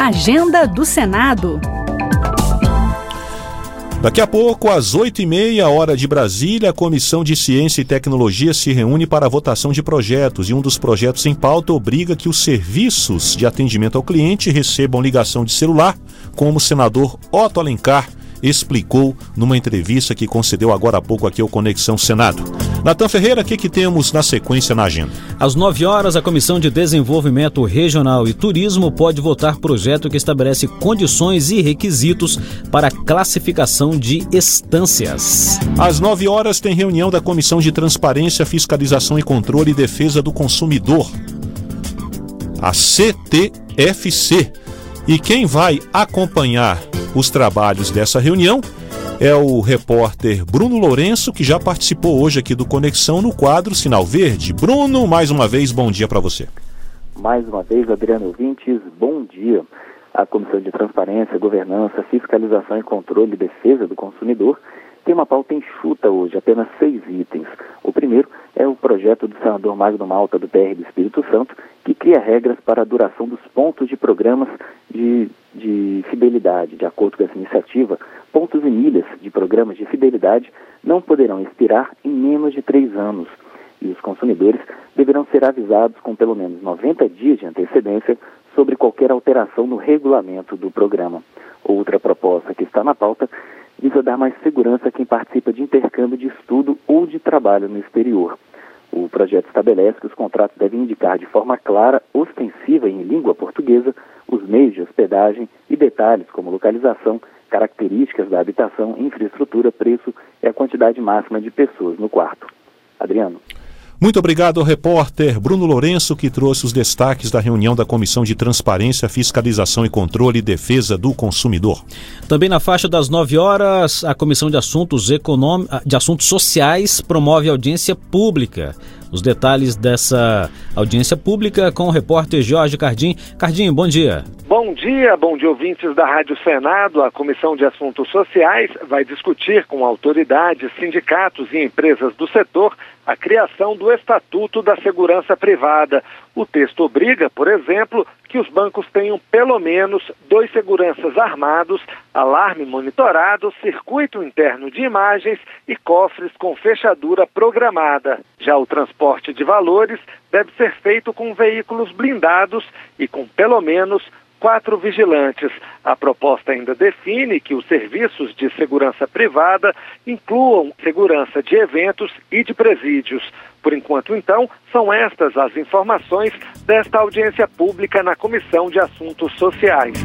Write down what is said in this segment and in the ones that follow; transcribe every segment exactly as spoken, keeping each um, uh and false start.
Agenda do Senado. Daqui a pouco, às oito e meia, hora de Brasília, a Comissão de Ciência e Tecnologia se reúne para a votação de projetos e um dos projetos em pauta obriga que os serviços de atendimento ao cliente recebam ligação de celular, como o senador Otto Alencar explicou numa entrevista que concedeu agora há pouco aqui ao Conexão Senado. Natan Ferreira, o que, que temos na sequência na agenda? Às nove horas, a Comissão de Desenvolvimento Regional e Turismo pode votar projeto que estabelece condições e requisitos para a classificação de estâncias. Às nove horas, tem reunião da Comissão de Transparência, Fiscalização e Controle e Defesa do Consumidor, a C T F C. E quem vai acompanhar os trabalhos dessa reunião é o repórter Bruno Lourenço, que já participou hoje aqui do Conexão no quadro Sinal Verde. Bruno, mais uma vez, bom dia para você. Mais uma vez, Adriano Ouvintes, bom dia. A Comissão de Transparência, Governança, Fiscalização e Controle e Defesa do Consumidor tem uma pauta enxuta hoje, apenas seis itens. O primeiro é o projeto do senador Magno Malta, do P R do Espírito Santo, que cria regras para a duração dos pontos de programas de, de fidelidade. De acordo com essa iniciativa, pontos e milhas de programas de fidelidade não poderão expirar em menos de três anos. E os consumidores deverão ser avisados com pelo menos noventa dias de antecedência sobre qualquer alteração no regulamento do programa. Outra proposta que está na pauta visa dar mais segurança a quem participa de intercâmbio de estudo ou de trabalho no exterior. O projeto estabelece que os contratos devem indicar de forma clara, ostensiva e em língua portuguesa, os meios de hospedagem e detalhes como localização, características da habitação, infraestrutura, preço e a quantidade máxima de pessoas no quarto. Adriano. Muito obrigado ao repórter Bruno Lourenço, que trouxe os destaques da reunião da Comissão de Transparência, Fiscalização e Controle e Defesa do Consumidor. Também na faixa das nove horas, a Comissão de Assuntos, Econôm... de Assuntos Sociais promove audiência pública. Os detalhes dessa audiência pública com o repórter Jorge Cardim. Cardim, bom dia. Bom dia, bom dia, ouvintes da Rádio Senado. A Comissão de Assuntos Sociais vai discutir com autoridades, sindicatos e empresas do setor a criação do Estatuto da Segurança Privada. O texto obriga, por exemplo, que os bancos tenham pelo menos dois seguranças armados, alarme monitorado, circuito interno de imagens e cofres com fechadura programada. Já o transporte de valores deve ser feito com veículos blindados e com pelo menos quatro vigilantes. A proposta ainda define que os serviços de segurança privada incluam segurança de eventos e de presídios. Por enquanto, então, são estas as informações desta audiência pública na Comissão de Assuntos Sociais.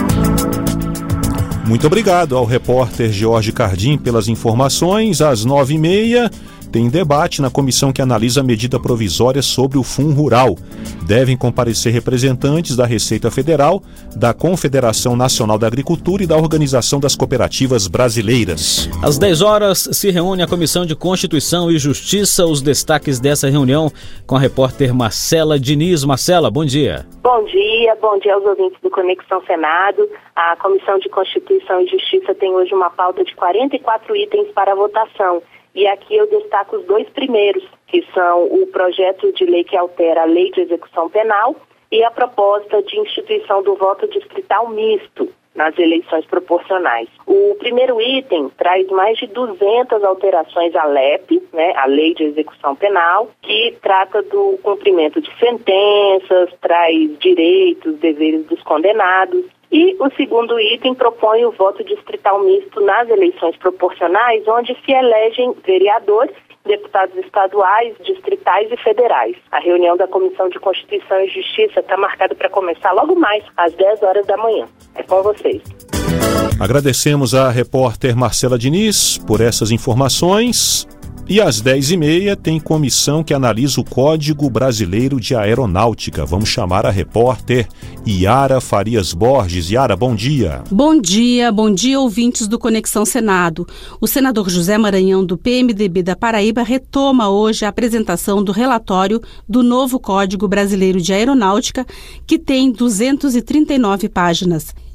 Muito obrigado ao repórter Jorge Cardim pelas informações. Às nove e meia, tem debate na comissão que analisa a medida provisória sobre o Fundo Rural. Devem comparecer representantes da Receita Federal, da Confederação Nacional da Agricultura e da Organização das Cooperativas Brasileiras. Às dez horas se reúne a Comissão de Constituição e Justiça. Os destaques dessa reunião com a repórter Marcela Diniz. Marcela, bom dia. Bom dia, bom dia aos ouvintes do Conexão Senado. A Comissão de Constituição e Justiça tem hoje uma pauta de quarenta e quatro itens para votação. E aqui eu destaco os dois primeiros, que são o projeto de lei que altera a Lei de Execução Penal e a proposta de instituição do voto distrital misto nas eleições proporcionais. O primeiro item traz mais de duzentas alterações à L E P, né, a Lei de Execução Penal, que trata do cumprimento de sentenças, traz direitos, deveres dos condenados. E o segundo item propõe o voto distrital misto nas eleições proporcionais, onde se elegem vereadores, deputados estaduais, distritais e federais. A reunião da Comissão de Constituição e Justiça está marcada para começar logo mais, às dez horas da manhã. É com vocês. Agradecemos à repórter Marcela Diniz por essas informações. E às dez e meia tem comissão que analisa o Código Brasileiro de Aeronáutica. Vamos chamar a repórter Yara Farias Borges. Yara, bom dia. Bom dia, bom dia, ouvintes do Conexão Senado. O senador José Maranhão, do P M D B da Paraíba, retoma hoje a apresentação do relatório do novo Código Brasileiro de Aeronáutica, que tem duzentas e trinta e nove páginas.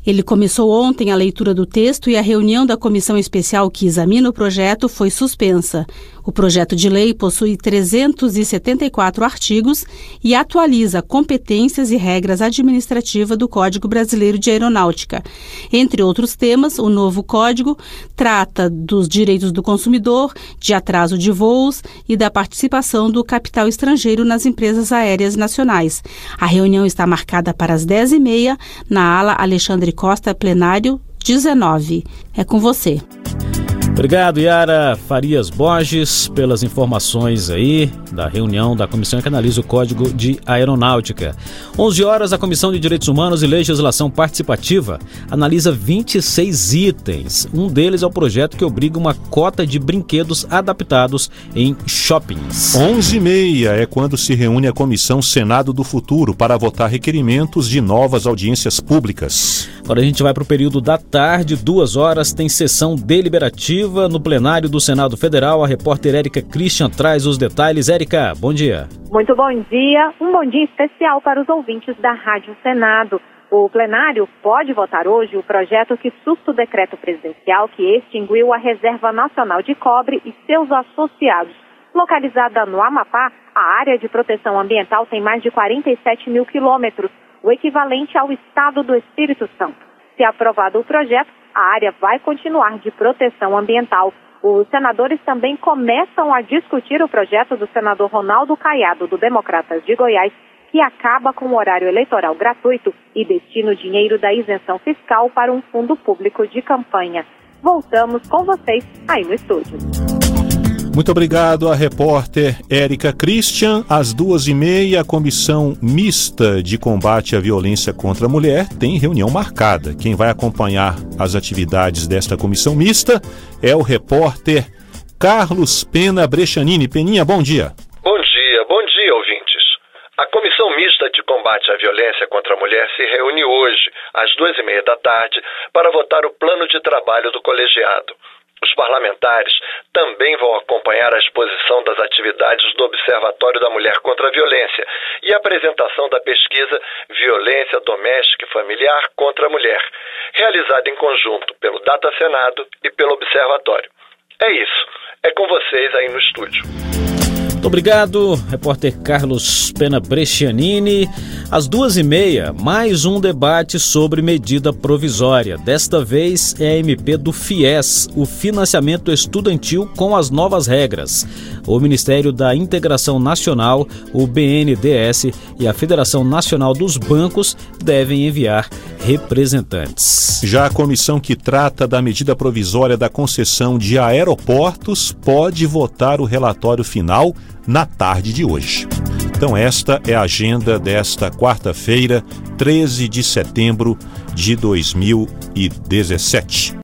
Ele começou ontem a leitura do texto e a reunião da comissão especial que examina o projeto foi suspensa. O projeto de lei possui trezentos e setenta e quatro artigos e atualiza competências e regras administrativas do Código Brasileiro de Aeronáutica. Entre outros temas, o novo código trata dos direitos do consumidor, de atraso de voos e da participação do capital estrangeiro nas empresas aéreas nacionais. A reunião está marcada para as dez e meia na ala Alexandre Costa, plenário dezenove. É com você. Obrigado, Yara Farias Borges, pelas informações aí da reunião da comissão que analisa o Código de Aeronáutica. onze horas, a Comissão de Direitos Humanos e Legislação Participativa analisa vinte e seis itens. Um deles é o projeto que obriga uma cota de brinquedos adaptados em shoppings. onze e meia é quando se reúne a Comissão Senado do Futuro para votar requerimentos de novas audiências públicas. Agora a gente vai para o período da tarde, duas horas, tem sessão deliberativa no plenário do Senado Federal. A repórter Érica Christian traz os detalhes. Érica, bom dia. Muito bom dia. Um bom dia especial para os ouvintes da Rádio Senado. O plenário pode votar hoje o projeto que susta o decreto presidencial que extinguiu a Reserva Nacional de Cobre e seus associados. Localizada no Amapá, a área de proteção ambiental tem mais de quarenta e sete mil quilômetros, o equivalente ao estado do Espírito Santo. Se aprovado o projeto, a área vai continuar de proteção ambiental. Os senadores também começam a discutir o projeto do senador Ronaldo Caiado, do Democratas de Goiás, que acaba com o horário eleitoral gratuito e destina o dinheiro da isenção fiscal para um fundo público de campanha. Voltamos com vocês aí no estúdio. Muito obrigado à repórter Érica Christian. Às duas e meia, a Comissão Mista de Combate à Violência contra a Mulher tem reunião marcada. Quem vai acompanhar as atividades desta comissão mista é o repórter Carlos Pena Brescianini. Peninha, bom dia. Bom dia, bom dia, ouvintes. A Comissão Mista de Combate à Violência contra a Mulher se reúne hoje, às duas e meia da tarde, para votar o plano de trabalho do colegiado. Os parlamentares também vão acompanhar a exposição das atividades do Observatório da Mulher contra a Violência e a apresentação da pesquisa Violência Doméstica e Familiar contra a Mulher, realizada em conjunto pelo Data Senado e pelo Observatório. É isso. É com vocês aí no estúdio. Muito obrigado, repórter Carlos Pena Brescianini. Às duas e meia, mais um debate sobre medida provisória. Desta vez é a M P do FIES, o financiamento estudantil com as novas regras. O Ministério da Integração Nacional, o B N D E S e a Federação Nacional dos Bancos devem enviar representantes. Já a comissão que trata da medida provisória da concessão de aeroportos pode votar o relatório final na tarde de hoje. Então esta é a agenda desta quarta-feira, treze de setembro de dois mil e dezessete.